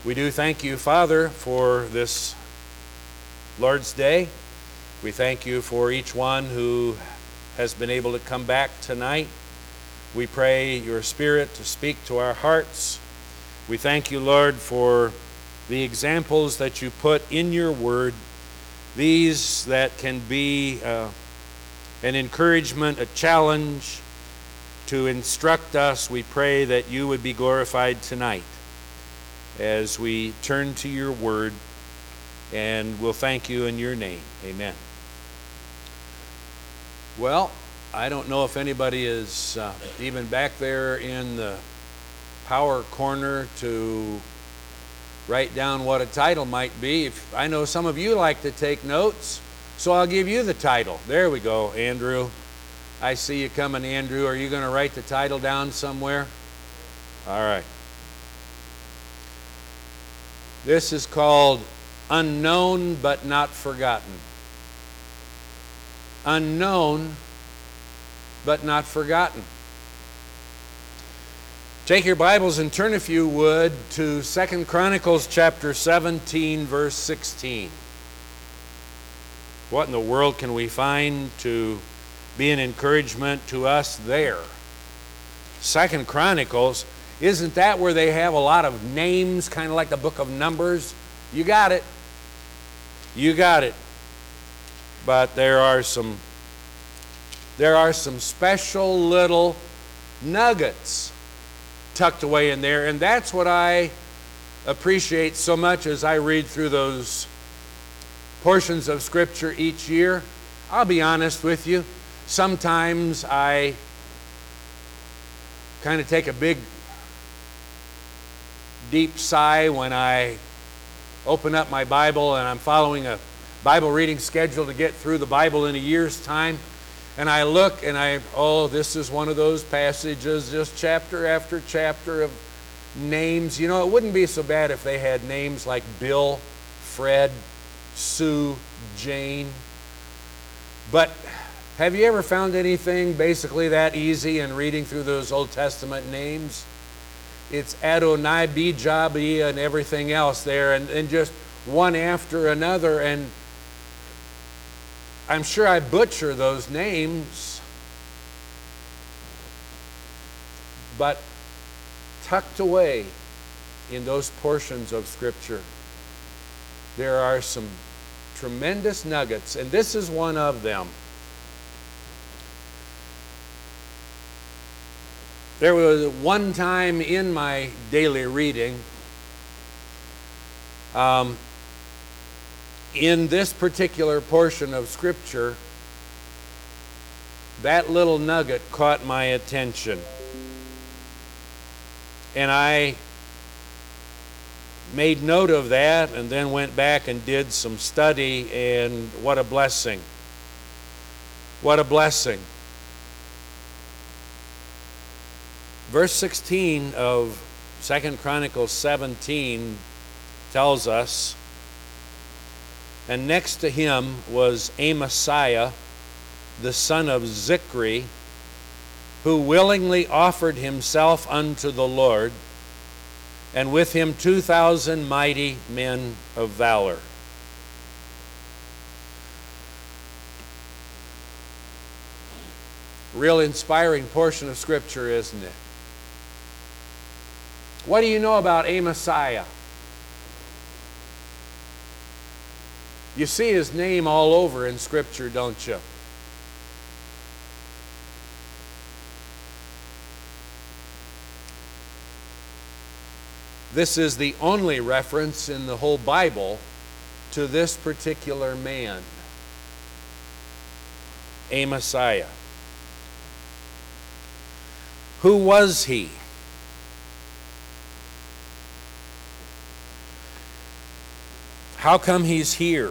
We do thank you, Father, for this Lord's Day. We thank you for each one who has been able to come back tonight. We pray your Spirit to speak to our hearts. We thank you, Lord, for the examples that you put in your word, these that can be an encouragement, a challenge to instruct us. We pray that you would be glorified tonight as we turn to your word, and we'll thank you in your name. Amen. Well, I don't know if anybody is even back there in the power corner to write down what a title might be. I know some of you like to take notes, so I'll give you the title. There we go, Andrew. I see you coming, Andrew. Are you going to write the title down somewhere? All right. This is called Unknown but Not Forgotten. Unknown but not forgotten. Take your Bibles and turn, if you would, to 2 Chronicles chapter 17, verse 16. What in the world can we find to be an encouragement to us there? 2 Chronicles, isn't that where they have a lot of names, kind of like the book of Numbers? You got it. You got it. But there are some special little nuggets tucked away in there, and that's what I appreciate so much as I read through those portions of Scripture each year. I'll be honest with you, sometimes I kind of take a big, deep sigh when I open up my Bible and I'm following a Bible reading schedule to get through the Bible in a year's time. And I look and this is one of those passages, just chapter after chapter of names. You know, it wouldn't be so bad if they had names like Bill, Fred, Sue, Jane. But have you ever found anything basically that easy in reading through those Old Testament names? It's Adonai, Bijabi, and everything else there, and just one after another. And I'm sure I butcher those names, but tucked away in those portions of Scripture, there are some tremendous nuggets, and this is one of them. There was one time in my daily reading, in this particular portion of Scripture, that little nugget caught my attention. And I made note of that and then went back and did some study, and what a blessing. What a blessing. Verse 16 of 2 Chronicles 17 tells us, and next to him was Amasiah, the son of Zichri, who willingly offered himself unto the Lord, and with him 2,000 mighty men of valor. Real inspiring portion of Scripture, isn't it? What do you know about Amasiah? You see his name all over in Scripture, don't you? This is the only reference in the whole Bible to this particular man, Amasiah. Who was he? How come he's here?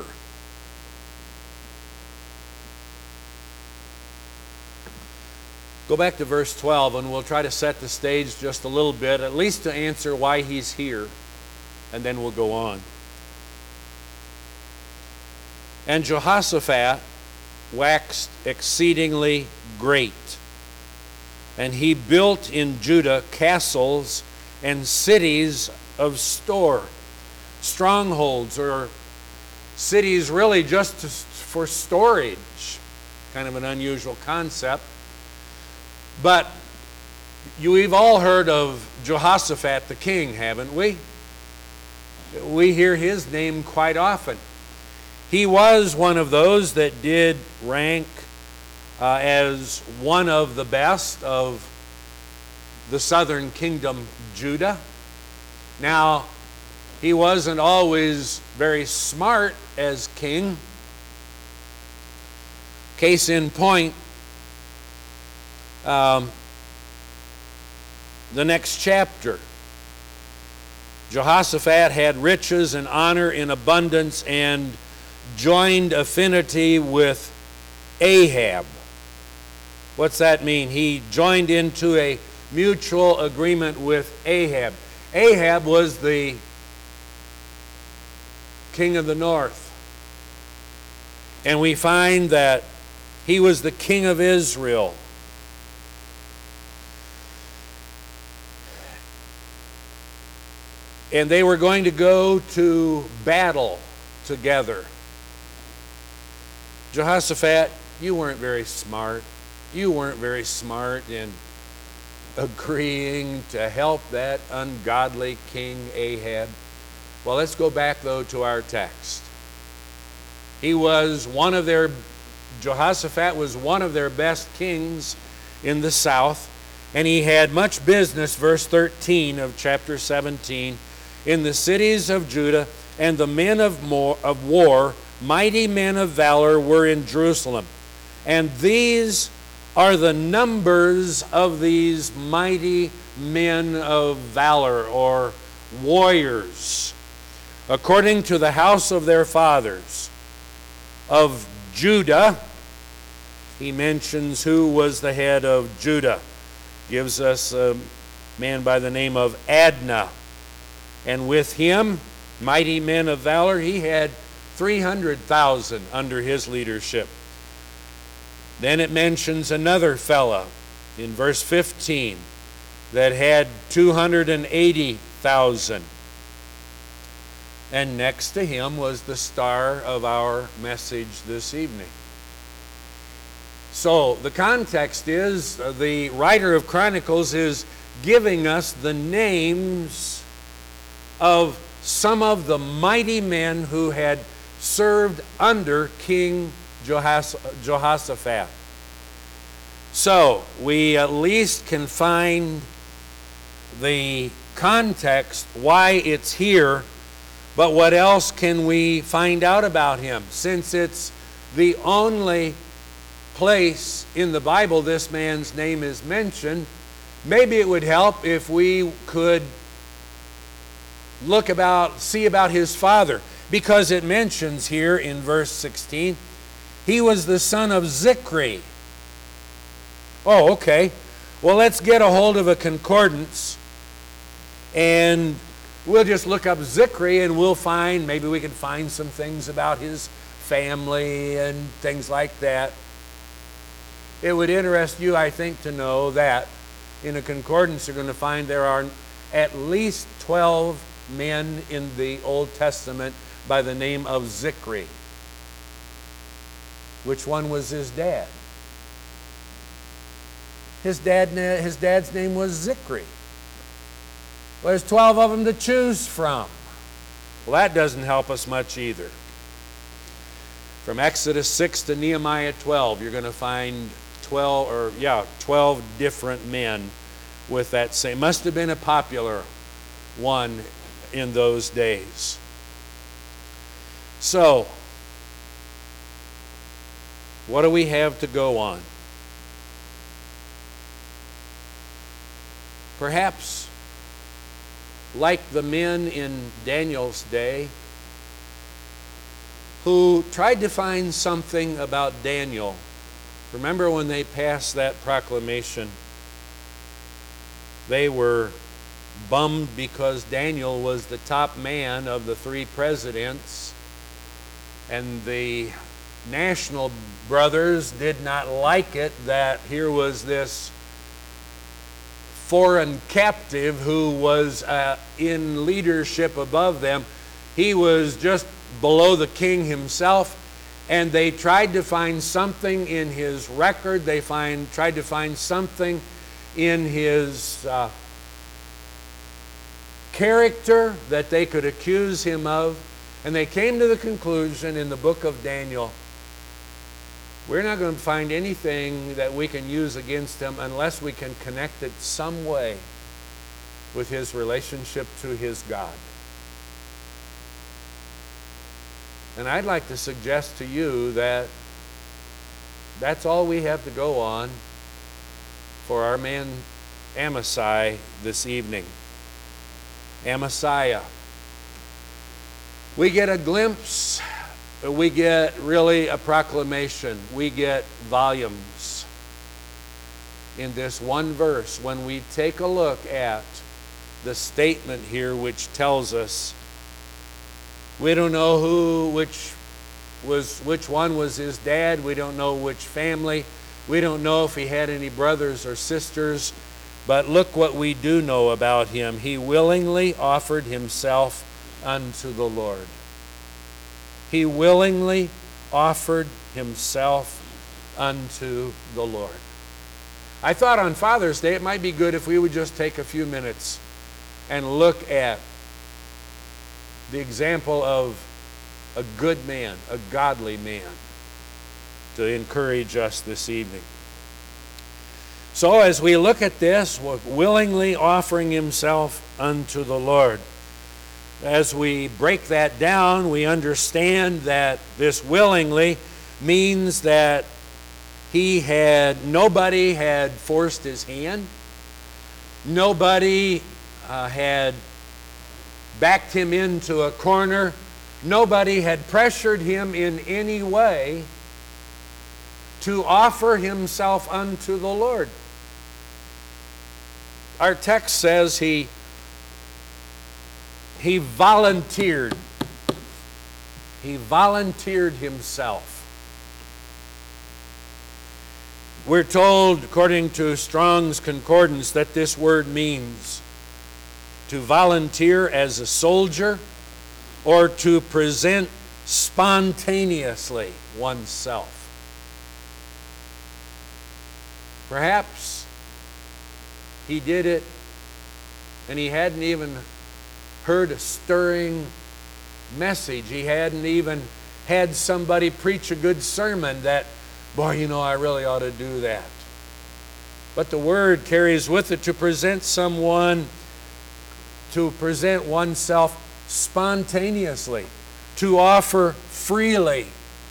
Go back to verse 12 and we'll try to set the stage just a little bit, at least to answer why he's here, and then we'll go on. And Jehoshaphat waxed exceedingly great, and he built in Judah castles and cities of store. strongholds or cities really just for storage. Kind of an unusual concept. But we've all heard of Jehoshaphat the king, haven't we? We hear his name quite often. He was one of those that did rank as one of the best of the southern kingdom, Judah. Now, he wasn't always very smart as king. Case in point, the next chapter. Jehoshaphat had riches and honor in abundance and joined affinity with Ahab. What's that mean? He joined into a mutual agreement with Ahab. Ahab was the king of the north. And we find that he was the king of Israel. And they were going to go to battle together. Jehoshaphat, you weren't very smart. You weren't very smart in agreeing to help that ungodly king Ahab. Well, let's go back, though, to our text. Jehoshaphat was one of their best kings in the south, and he had much business, verse 13 of chapter 17, in the cities of Judah, and the men of war, mighty men of valor, were in Jerusalem. And these are the numbers of these mighty men of valor, or warriors, according to the house of their fathers. Of Judah, he mentions who was the head of Judah. Gives us a man by the name of Adnah. And with him, mighty men of valor, he had 300,000 under his leadership. Then it mentions another fella in verse 15 that had 280,000. And next to him was the star of our message this evening. So the context is, the writer of Chronicles is giving us the names of some of the mighty men who had served under King Jehoshaphat. So we at least can find the context, why it's here, but what else can we find out about him? Since it's the only place in the Bible this man's name is mentioned, maybe it would help if we could see about his father, because it mentions here in verse 16, he was the son of Zichri. Oh, okay. Well, let's get a hold of a concordance, and we'll just look up Zichri, and maybe we can find some things about his family and things like that. It would interest you, I think, to know that in a concordance you're going to find there are at least 12 men in the Old Testament by the name of Zichri. Which one was his dad? His dad's name was Zichri. Well, there's 12 of them to choose from. Well, that doesn't help us much either. From Exodus 6 to Nehemiah 12, you're going to find 12 different men with that same. Must have been a popular one in those days. So, what do we have to go on? Perhaps, like the men in Daniel's day, who tried to find something about Daniel. Remember when they passed that proclamation? They were bummed because Daniel was the top man of the three presidents, and the national brothers did not like it that here was this foreign captive who was in leadership above them, He was just below the king himself. And they tried to find something in his record. They tried to find something in his character that they could accuse him of. And they came to the conclusion in the book of Daniel, we're not going to find anything that we can use against him unless we can connect it some way with his relationship to his God. And I'd like to suggest to you that that's all we have to go on for our man Amasai this evening. Amasiah. We get a glimpse, we get really a proclamation, we get volumes in this one verse when we take a look at the statement here which tells us we don't know which one was his dad. We don't know which family. We don't know if he had any brothers or sisters. But look what we do know about him. He willingly offered himself unto the Lord. He willingly offered himself unto the Lord. I thought on Father's Day it might be good if we would just take a few minutes and look at the example of a good man, a godly man, to encourage us this evening. So as we look at this, willingly offering himself unto the Lord, as we break that down, we understand that this willingly means that nobody had forced his hand, nobody had backed him into a corner. Nobody had pressured him in any way to offer himself unto the Lord. Our text says he volunteered. He volunteered himself. We're told, according to Strong's Concordance, that this word means to volunteer as a soldier or to present spontaneously oneself. Perhaps he did it and he hadn't even heard a stirring message. He hadn't even had somebody preach a good sermon that, boy, I really ought to do that. But the word carries with it to present oneself spontaneously, to offer freely.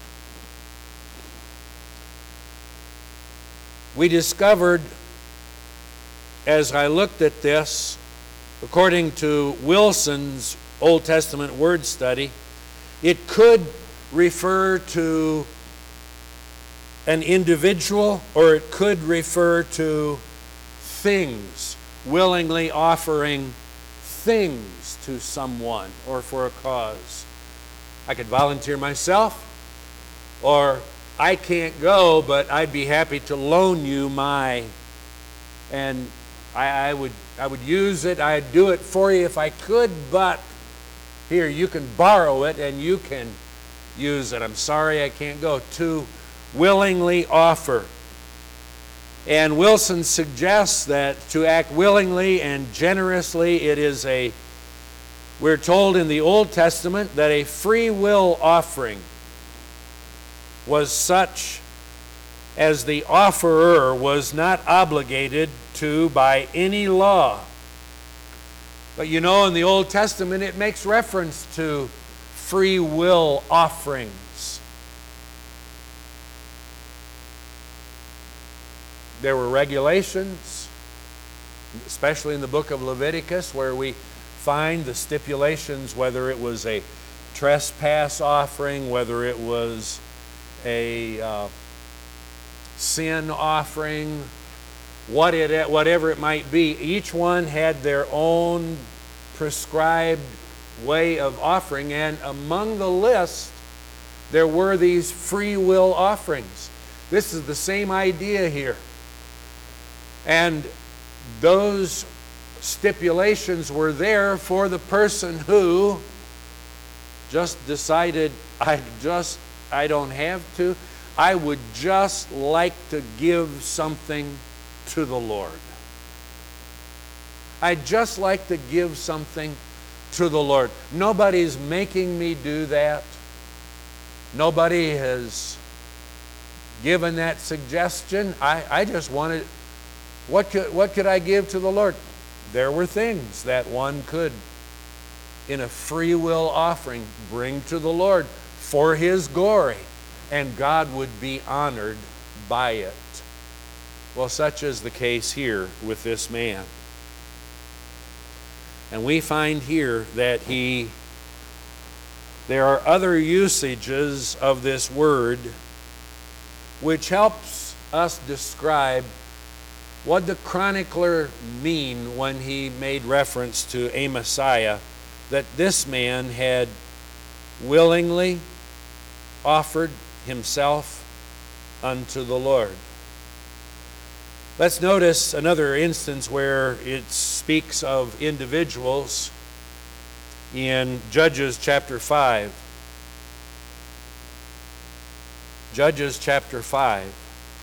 We discovered, as I looked at this, according to Wilson's Old Testament word study, it could refer to an individual or it could refer to things, willingly offering things to someone or for a cause. I could volunteer myself, or I can't go, but I'd be happy to loan you and I would use it, I'd do it for you if I could, but here, you can borrow it and you can use it. I'm sorry I can't go. To willingly offer. And Wilson suggests that to act willingly and generously, we're told in the Old Testament that a free will offering was such as the offerer was not obligated to by any law. But in the Old Testament it makes reference to free will offerings. There were regulations, especially in the book of Leviticus, where we find the stipulations, whether it was a trespass offering, whether it was a sin offering, whatever it might be. Each one had their own prescribed way of offering, and among the list there were these free will offerings. This is the same idea here. And those stipulations were there for the person who just decided I don't have to, I would just like to give something to the Lord. I'd just like to give something to the Lord. Nobody's making me do that. Nobody has given that suggestion. I just wanted, what could I give to the Lord? There were things that one could, in a free will offering, bring to the Lord for His glory, and God would be honored by it. Well, such is the case here with this man. And we find here that there are other usages of this word which helps us describe what the chronicler mean when he made reference to Amasiah, that this man had willingly offered himself unto the Lord. Let's notice another instance where it speaks of individuals in Judges chapter 5. Judges chapter 5.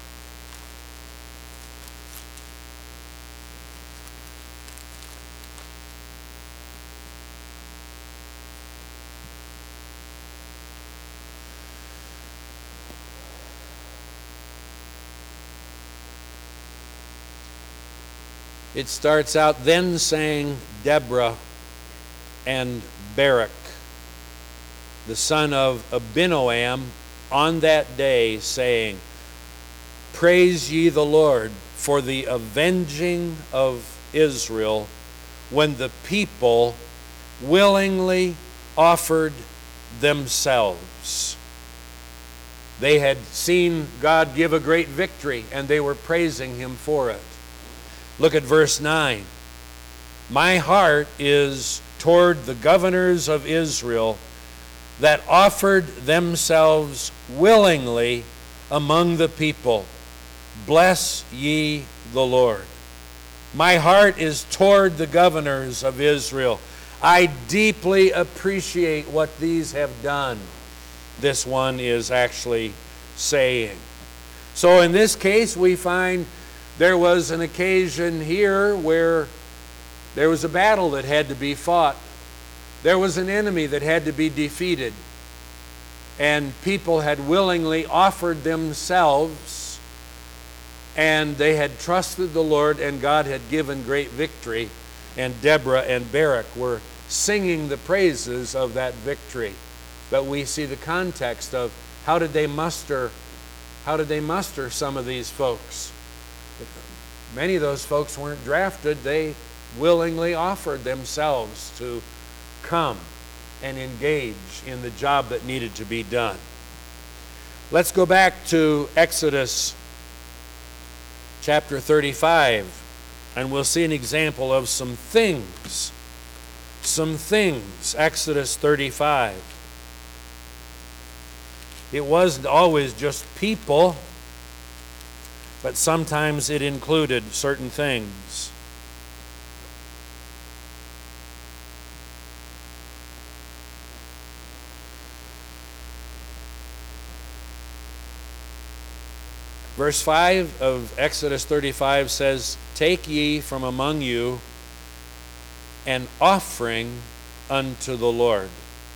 It starts out, then sang Deborah and Barak, the son of Abinoam, on that day, saying, Praise ye the Lord for the avenging of Israel, when the people willingly offered themselves. They had seen God give a great victory, and they were praising Him for it. Look at verse 9. My heart is toward the governors of Israel that offered themselves willingly among the people. Bless ye the Lord. My heart is toward the governors of Israel. I deeply appreciate what these have done. This one is actually saying. So in this case, we find there was an occasion here where there was a battle that had to be fought. There was an enemy that had to be defeated. And people had willingly offered themselves, and they had trusted the Lord, and God had given great victory. And Deborah and Barak were singing the praises of that victory. But we see the context of how did they muster some of these folks? Many of those folks weren't drafted. They willingly offered themselves to come and engage in the job that needed to be done. Let's go back to Exodus chapter 35, and we'll see an example of some things. Exodus 35. It wasn't always just people, but sometimes it included certain things. Verse 5 of Exodus 35 says, Take ye from among you an offering unto the Lord.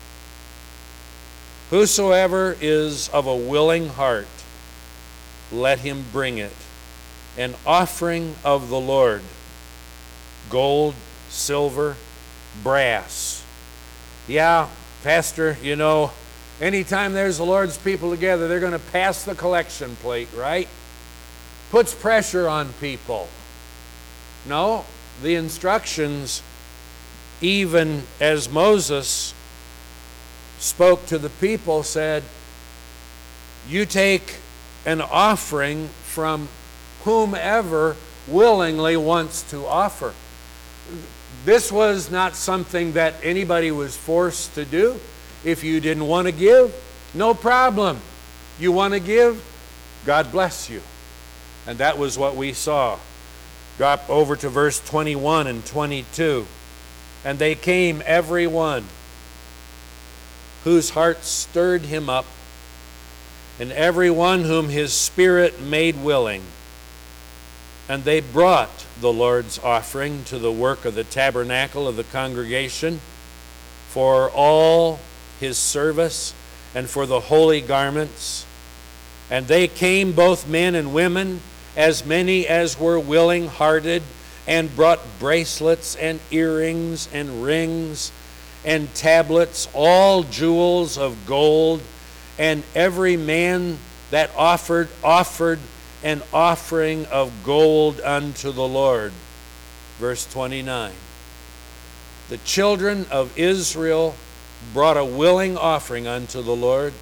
Whosoever is of a willing heart, let him bring it. An offering of the Lord. Gold, silver, brass. Yeah, Pastor, anytime there's the Lord's people together, they're going to pass the collection plate, right? Puts pressure on people. No, the instructions, even as Moses spoke to the people, said, you take an offering from whomever willingly wants to offer. This was not something that anybody was forced to do. If you didn't want to give, no problem. You want to give? God bless you. And that was what we saw. Drop over to verse 21 and 22. And they came every one whose heart stirred him up, and every one whom his spirit made willing. And they brought the Lord's offering to the work of the tabernacle of the congregation, for all his service, and for the holy garments. And they came, both men and women, as many as were willing-hearted, and brought bracelets and earrings and rings and tablets, all jewels of gold. And every man that offered an offering of gold unto the Lord. Verse 29. The children of Israel brought a willing offering unto the Lord.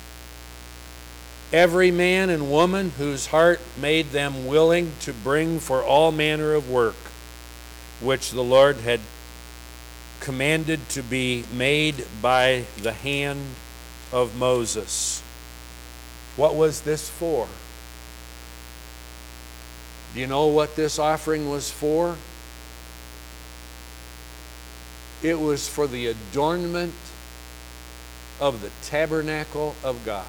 Every man and woman whose heart made them willing to bring for all manner of work, which the Lord had commanded to be made by the hand of Moses. What was this for? Do you know what this offering was for? It was for the adornment of the tabernacle of God.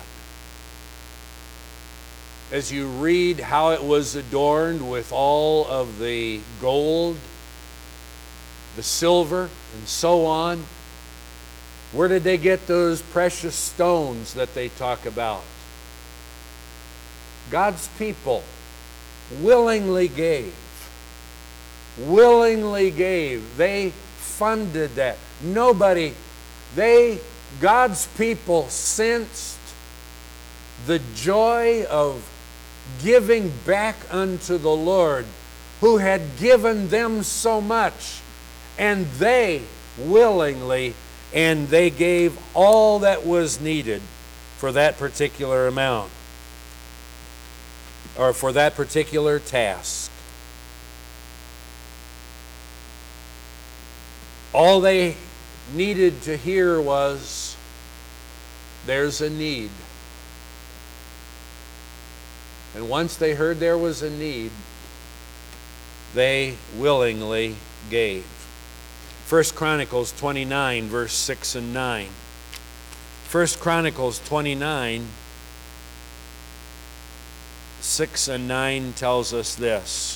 As you read how it was adorned with all of the gold, the silver, and so on, where did they get those precious stones that they talk about? God's people willingly gave. Willingly gave. They funded that. God's people sensed the joy of giving back unto the Lord, who had given them so much, and they willingly, and they gave all that was needed for that particular amount, or for that particular task. All they needed to hear was, there's a need. And once they heard there was a need, they willingly gave. 1 Chronicles 29, verse 6 and 9. 1 Chronicles 29, 6 and 9 tells us this.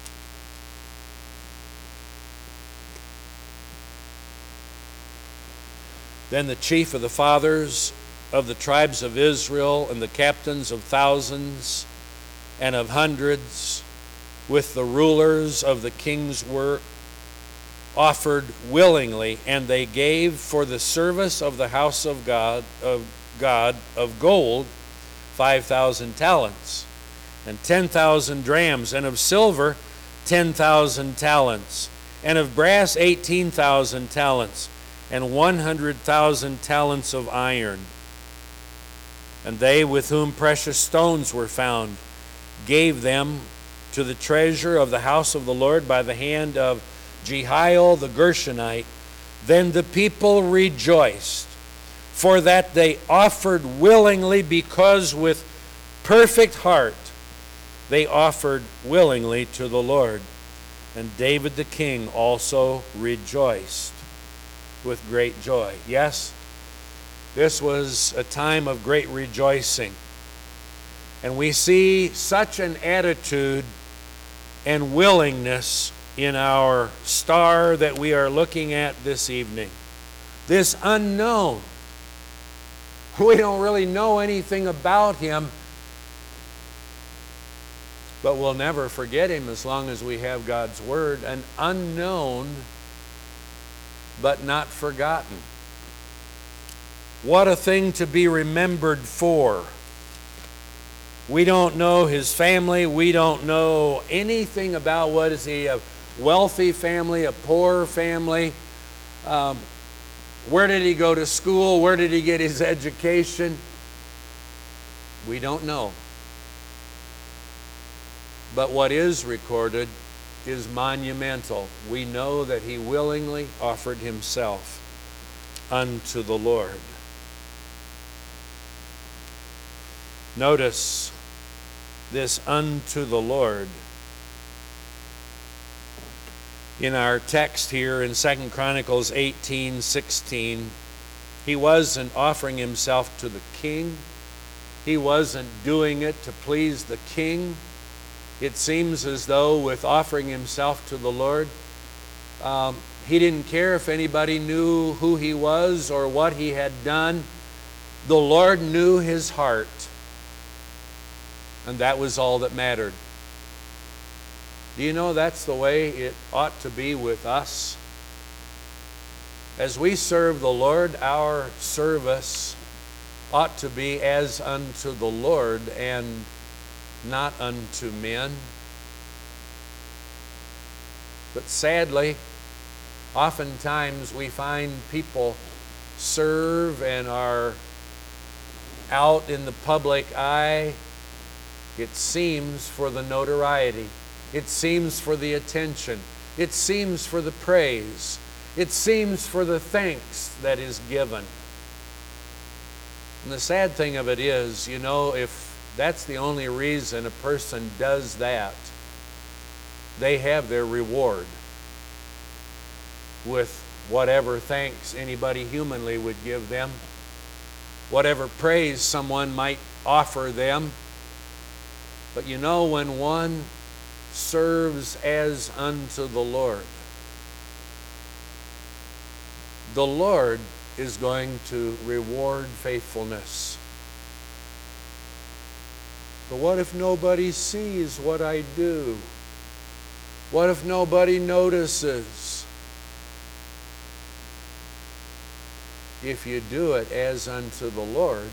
Then the chief of the fathers of the tribes of Israel and the captains of thousands and of hundreds, with the rulers of the king's work, offered willingly, and they gave for the service of the house of God of gold 5,000 talents, and 10,000 drams, and of silver 10,000 talents, and of brass 18,000 talents, and 100,000 talents of iron. And they with whom precious stones were found gave them to the treasure of the house of the Lord by the hand of Jehiel the Gershonite. Then the people rejoiced, for that they offered willingly, because with perfect heart they offered willingly to the Lord. And David the king also rejoiced with great joy. Yes, this was a time of great rejoicing. And we see such an attitude and willingness in our star that we are looking at this evening. This unknown. We don't really know anything about him, but we'll never forget him as long as we have God's word. An unknown but not forgotten. What a thing to be remembered for. We don't know his family. We don't know anything about what is he, a wealthy family, a poor family. Where did he go to school? Where did he get his education? We don't know. But what is recorded is monumental. We know that he willingly offered himself unto the Lord. Notice this unto the Lord. In our text here in 2 Chronicles 18:16, He wasn't offering himself to the king. He wasn't doing it to please the king. It seems as though with offering himself to the Lord, he didn't care if anybody knew who he was or what he had done. The Lord knew his heart, and that was all that mattered. Do you know that's the way it ought to be with us? As we serve the Lord, our service ought to be as unto the Lord and not unto men. But sadly, oftentimes we find people serve and are out in the public eye, it seems, for the notoriety. It seems for the attention. It seems for the praise. It seems for the thanks that is given. And the sad thing of it is, you know, if that's the only reason a person does that, they have their reward with whatever thanks anybody humanly would give them, whatever praise someone might offer them. But you know, when one serves as unto the Lord is going to reward faithfulness. But what if nobody sees what I do? What if nobody notices? If you do it as unto the Lord,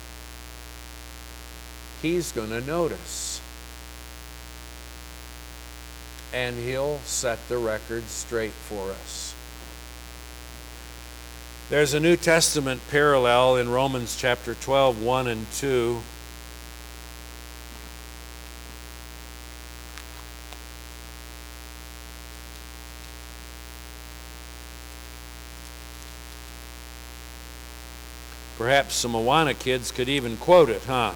He's going to notice. And He'll set the record straight for us. There's a New Testament parallel in Romans chapter 12, 1 and 2. Perhaps some Awana kids could even quote it, huh?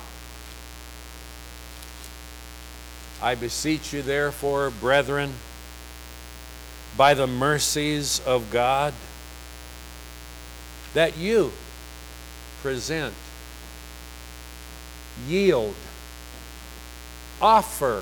I beseech you, therefore, brethren, by the mercies of God, that you present, yield, offer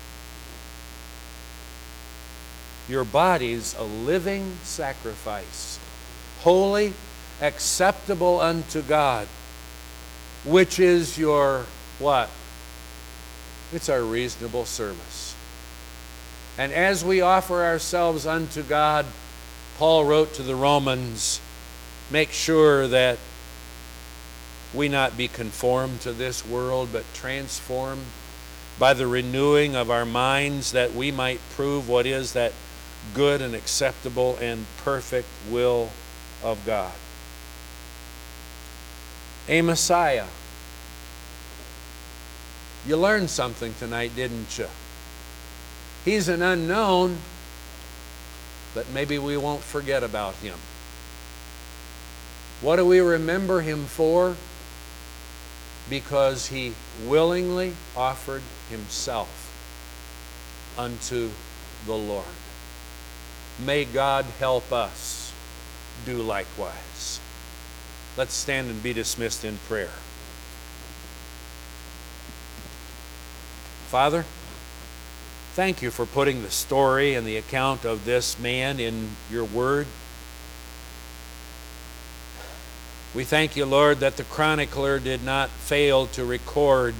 your bodies a living sacrifice, holy, acceptable unto God, which is your what? It's our reasonable service. And as we offer ourselves unto God, Paul wrote to the Romans, make sure that we not be conformed to this world, but transformed by the renewing of our minds, that we might prove what is that good and acceptable and perfect will of God. A Messiah. You learned something tonight, didn't you? He's an unknown, but maybe we won't forget about Him. What do we remember Him for? Because He willingly offered Himself unto the Lord. May God help us do likewise. Let's stand and be dismissed in prayer. Father, thank you for putting the story and the account of this man in your word. We thank you, Lord, that the chronicler did not fail to record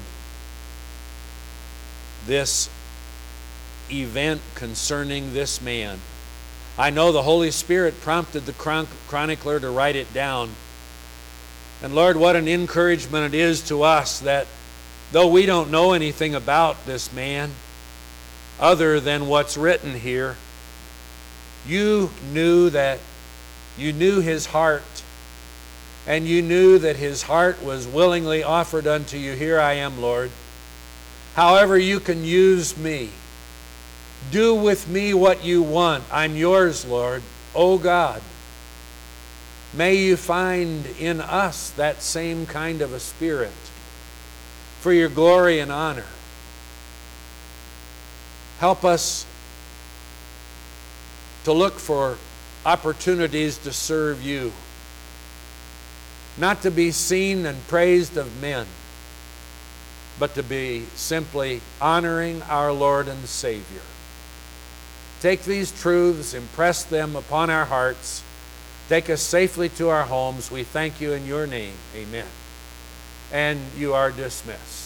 this event concerning this man. I know the Holy Spirit prompted the chronicler to write it down. And Lord, what an encouragement it is to us that though we don't know anything about this man other than what's written here, you knew his heart, and you knew that his heart was willingly offered unto you. Here I am, Lord. However you can use me. Do with me what you want. I'm yours, Lord. Oh God, may you find in us that same kind of a spirit for your glory and honor. Help us to look for opportunities to serve you. not to be seen and praised of men, but to be simply honoring our Lord and Savior. Take these truths, impress them upon our hearts, take us safely to our homes. We thank you in your name. Amen. And you are dismissed.